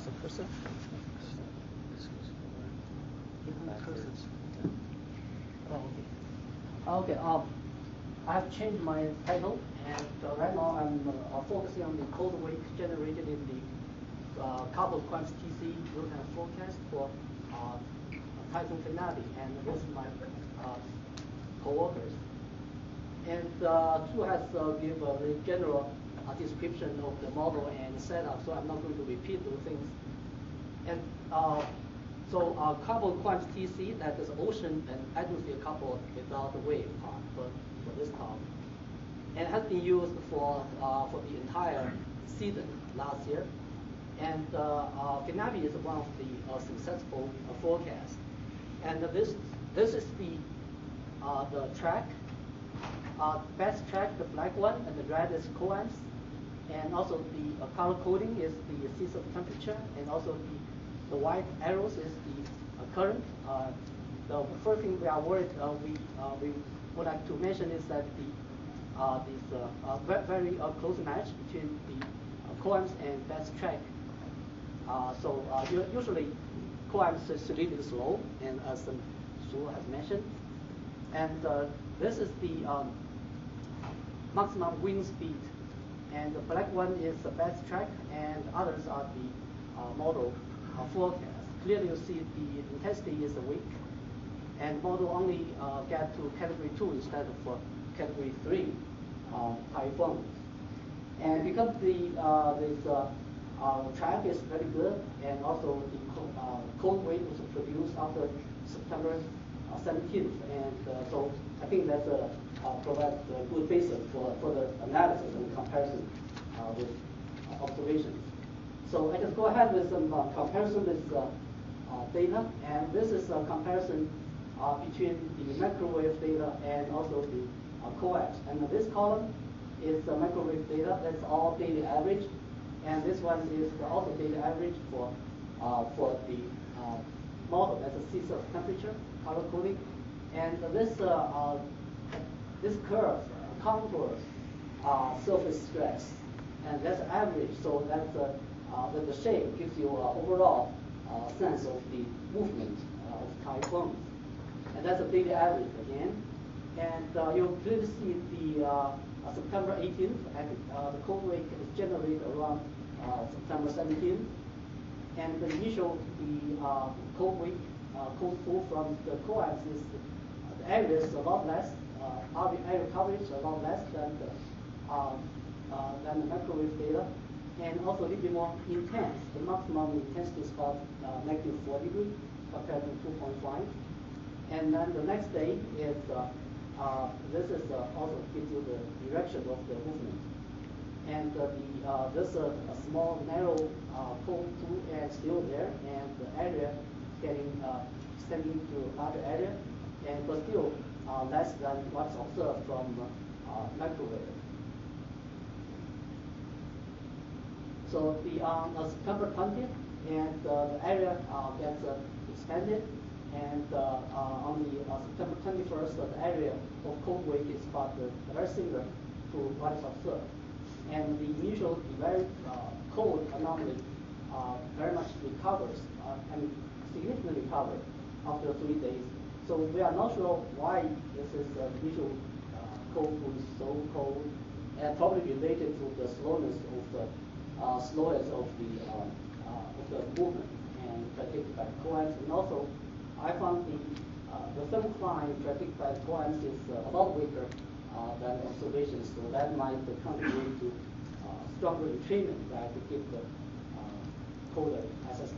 the cursor? Okay. I have changed my title, and right now I'm focusing on the cold wake generated in the couple quants TC real-time forecast for Typhoon Fanabi, and this is my co-workers. And True has given a general description of the model and setup, so I'm not going to repeat those things. And so coupled quants TC, that is ocean and atmosphere coupled without the wave part for this talk. And it has been used for the entire season last year. And Fanabi is one of the successful forecasts. And this is the track. Best track, the black one, and the red is coamps. And also the color coding is the seasonal temperature, and also the white arrows is the current. The first thing we are worried, we would like to mention is that this very close match between the coamps and best track. Usually coamps is a little slow, and as Su has mentioned, and this is the maximum wind speed, and the black one is the best track, and others are the model forecast. Clearly, you see the intensity is weak, and model only get to category 2 instead of category 3 typhoons. And because this track is very good, and also the cold wave was produced after September 17th, and so I think that provides a good basis for the analysis and comparison with observations. So I just go ahead with some comparison with data, and this is a comparison between the microwave data and also the coax. And this column is the microwave data. That's all daily average, and this one is also daily average for the model. That's a seasonal temperature, color coding, and this curve contours surface stress, and that's average. So that's the shape gives you overall sense of the movement of typhoons, and that's a daily average again. And you clearly see the September 18th, and the cold wave is generated around September 17th, and the initial cold wave, cold pull from the coax is the area is a lot less. Area coverage is a lot less than the microwave data, and also a little bit more intense. The maximum intensity is about -4 degrees compared to 2.5. And then the next day is this is also gives you the direction of the movement. And this a small narrow cold pool and still there, and the area getting extending to larger area, and but still less than what's observed from microwave. So the September 20th, and the area gets expanded, and on the September 21st, the area of cold wave is about very similar to what is observed. And the initial very cold anomaly very much recovers, significantly recovered after 3 days. So we are not sure why this is initial cold pool is so cold, and probably related to the slowness of the movement and predicted by coamps. And also, I found the thermocline predicted by coamps is a lot weaker than observations, so that might contribute to stronger retracement that to give the colder SST.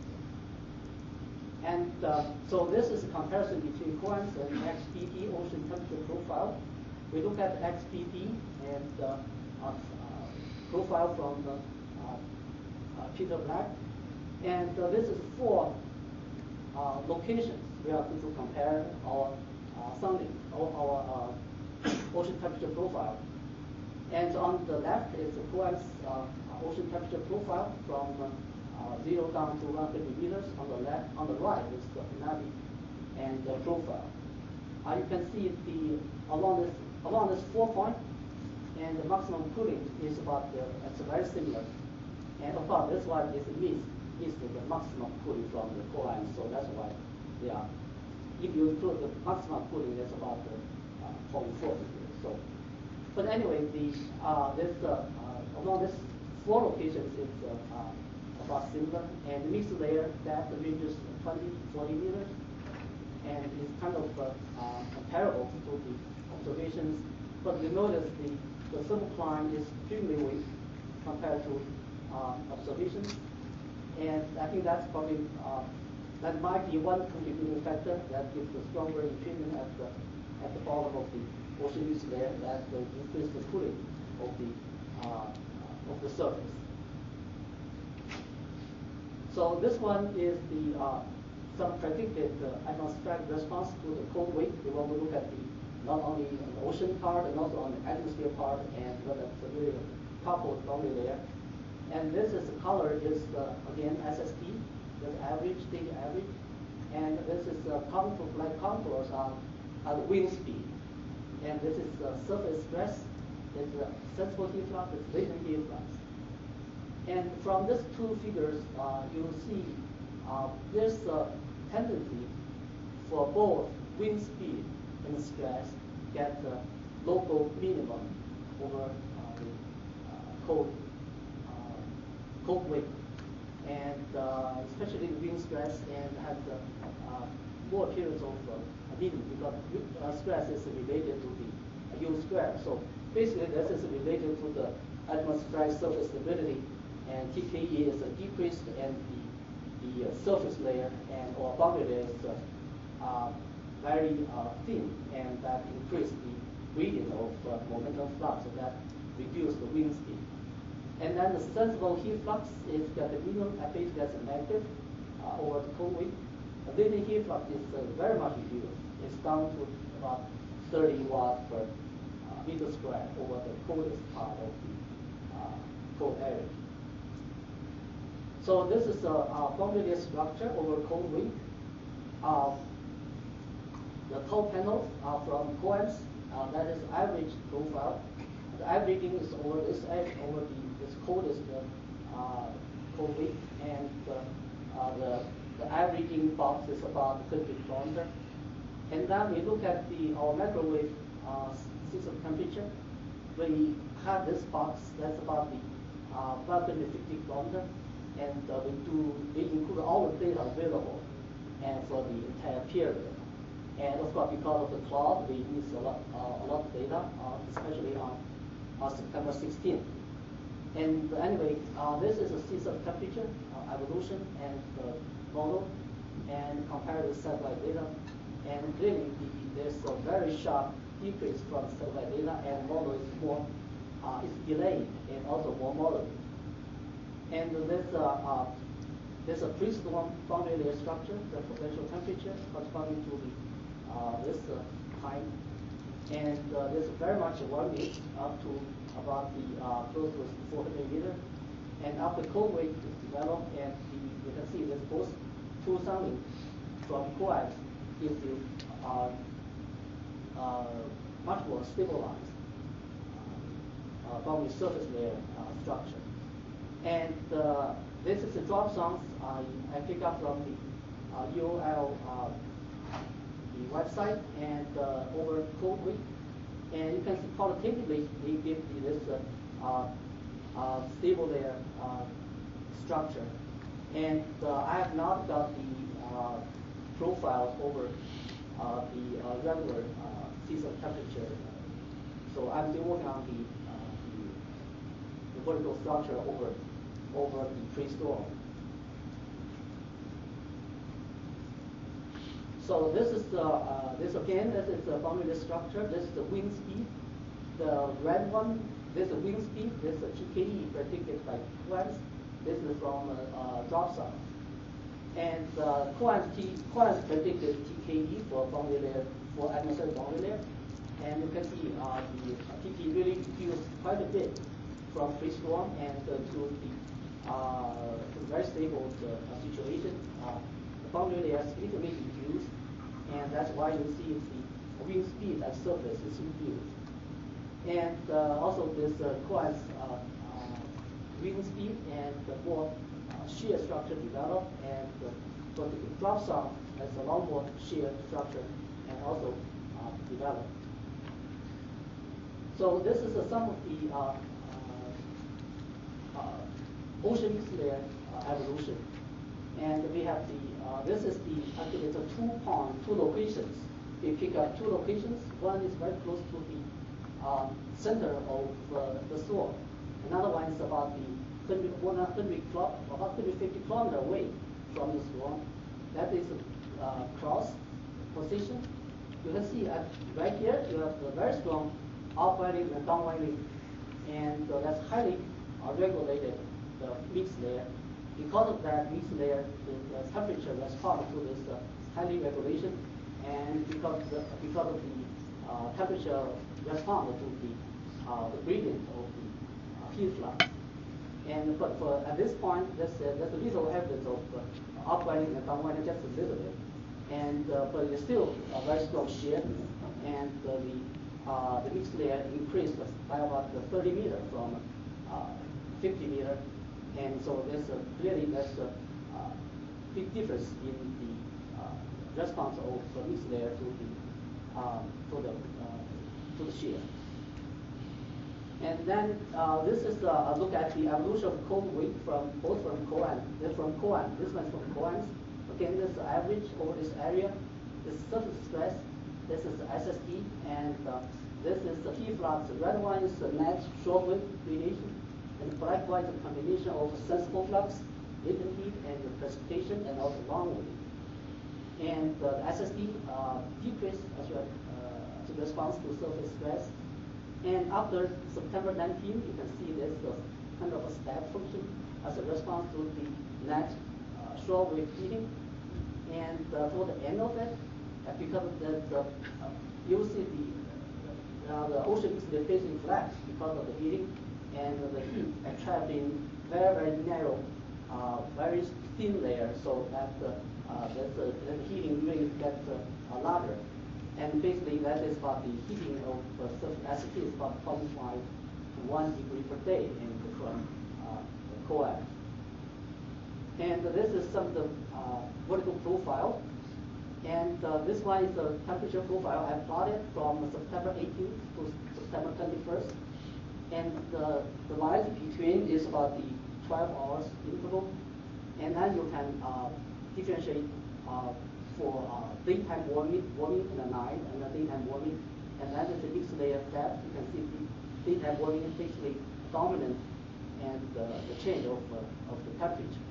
And so this is a comparison between coamps and XBT ocean temperature profile. We look at XBT and profile from Peter Black, and this is 4 locations we are going to compare our sounding or our ocean temperature profile. And on the left is the coamps ocean temperature profile from 0 down to 150 meters. On the right is the Fanabi and the profile. You can see along this 4 point, and the maximum cooling is about it's very similar. And of course, this one is missed is the maximum cooling from the core line. So that's why they are. If you include the maximum cooling, that's about 0.4 degrees. So, but anyway, among these 4 locations, it's about similar, and the mixed layer depth ranges 20 to 40 meters, and it's kind of comparable to the observations. But you notice the thermal climb is extremely weak compared to observations, and I think that's probably that might be one contributing factor that gives the stronger intrusion at the bottom of the ocean layer that will increase the cooling of the surface. So this one is the some predicted atmospheric response to the cold wave. We want to look at not only the ocean part and also on the atmosphere part, and look at the really coupled boundary layer. And this is the color is again SST, the average, daily average, and this is contour, like contours are the wind speed, and this is surface stress. It's sensible heat flux, it's latent heat flux. And from these 2 figures, you'll see there's a tendency for both wind speed and stress get the local minimum over the cold wave, and especially the wind stress and have more periods of minimum because stress is related to the U square. So basically, this is related to the atmospheric surface stability, and TKE is decreased, and the surface layer and or boundary layer is very thin, and that increased the gradient of momentum flux, so that reduced the wind speed. And then the sensible heat flux is that the minimum FH gets negative over the cold wave. The latent heat flux is very much reduced. It's down to about 30 watts per meter square over the coldest part of the cold area. So this is a boundary layer structure over cold wave. The top panels are from COAMS, that is average profile. The averaging is over this edge, over this coldest cold wave, and the averaging box is about 30 kilometers. And then we look at our microwave system temperature. We have this box that's about the 550 kilometers, and we include all the data available and for the entire period. And of course, because of the cloud, we use a lot of data, especially on September 16th. And anyway, this is a system temperature evolution and model, and compare with satellite data. And clearly, there's a very sharp decrease from satellite data, and model is more is delayed and also more moderate. And there's a pre-storm boundary layer structure, the potential temperature corresponding to this time, and there's very much warming up to about close to 400 meters. And after cold wave is developed, and you can see there's both 2 soundings from COAMS gives you much more stabilized boundary surface layer structure. And this is the drop zones I pick up from the UOL the website, and over cold wave. And you can see qualitatively they give you this stable layer structure. And I have not got the profiles over the regular season temperature. So I'm still working on the vertical structure over the pre-storm. So this is this is the boundary structure. This is the wind speed. The red one, this is the wind speed. This is the TKE predicted by COAMS. This is from drop zone. And COAMS predicted TKE for boundary layer, for atmospheric boundary layer. And you can see the TKE really reduced quite a bit from pre-storm and to the very stable situation. The boundary layer is significantly reduced, and that's why you see the wind speed at surface is reduced. And also this COAMS wind speed and the more shear structure developed, and for the drop zone, there's a lot more shear structure and also developed. So this is some of the ocean mixed layer evolution. And we have this is actually it's a two locations. We pick up two locations. One is very close to the center of the soil. Another one is about 150 kilometers away from the soil. That is cross position. You can see right here you have a very strong upwelling and downwelling, and that's highly regulated mixed layer. Because of that mixed layer, the temperature responds to this highly regulation, and because of the temperature response to the gradient of the heat flux. And but at this point, there's a little evidence of upwelling and downwelling, just a little bit, and but it's still a very strong shear, and the mixed layer increased by about 30 meters from 50 meters. And so there's clearly a big difference in the response of the mixed layer to the shear. And then this is a look at the evolution of cold wave from Coan. This one's from Coan. Again, this is the average over this area. This is surface stress. This is the SSD, and this is the heat flux. The red one is the net short wave radiation. And the black one is a combination of sensible flux, latent heat, and the precipitation, and also long wave. And the SSD decreased as well to response to surface stress. And after September 19, you can see this kind of a step function as a response to the net short wave heating. And for the end of it, because of that, you see the ocean is facing flat because of the heating. And the heat trapped in very, very narrow, very thin layer, so that the heating really gets larger. And basically, that is about the heating of surface acid is about 0.5 to 1 degree per day from Coan. And this is some of the vertical profile. And this one is the temperature profile I plotted from September 18th to September 21st. And the line between is about the 12 hours interval. And then you can differentiate for daytime warming in the night, and the daytime warming. And then the mixed layer depth, you can see the daytime warming is basically dominant, and the change of the temperature.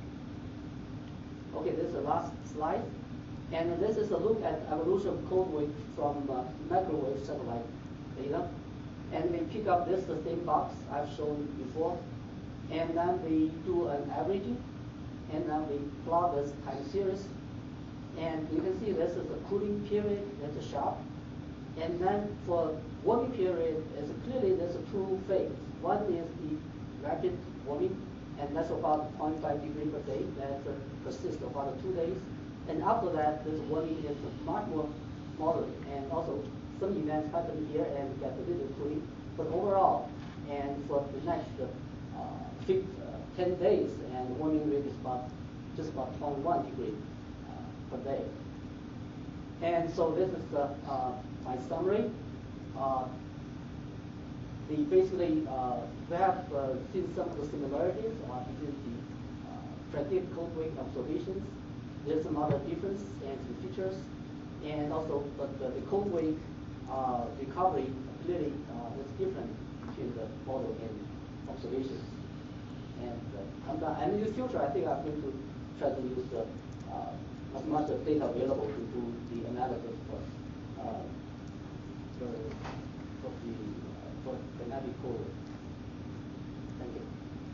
Okay, this is the last slide. And this is a look at evolution of cold wave from microwave satellite data. And we pick up the same box I've shown before, and then we do an averaging, and then we plot this time series. And you can see this is a cooling period, that's a sharp. And then for warming period, clearly there's a two phase. One is the rapid warming, and that's about 0.5 degrees per day, that persists about 2 days. And after that, this warming is much more moderate, and also some events happen here and get a little cooling. But overall, and for the next 10 days, and warming rate is just about 0.1 degree per day. And so this is my summary. Basically, we have seen some of the similarities between the predict cold wave observations. There's some other difference and features, and also, but the cold wave recovery clearly is different between the model and observations. And in the future, I think I'm going to try to use as much data available to do the analysis for dynamic cold wave. Thank you.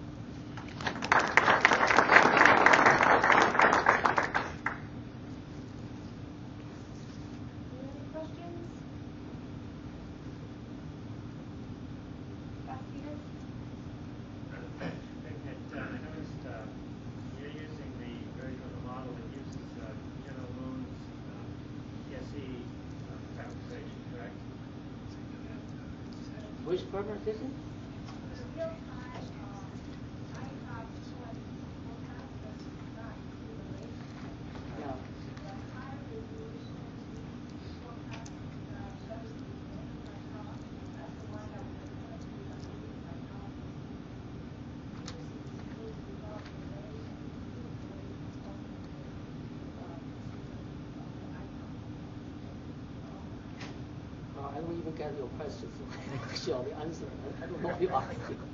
Which purpose is it? get your questions. Actually, I'll answer. I don't know what you asked.